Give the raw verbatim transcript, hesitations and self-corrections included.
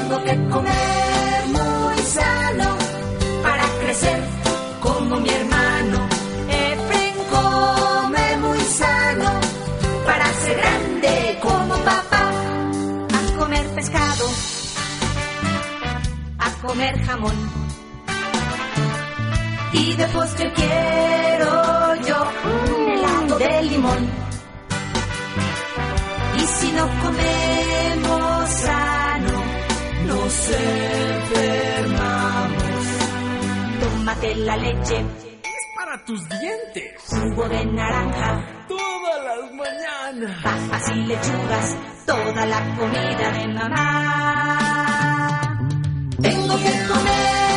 Tengo que comer muy sano para crecer como mi hermano. Efren come muy sano para ser grande como papá. A comer pescado, a comer jamón. Y de postre quiero yo un helado de limón. Y si no comemos sano, nos enfermamos. Tómate la leche, es para tus dientes. Jugo de naranja, todas las mañanas. Papas y lechugas, toda la comida de mamá. Tengo que comer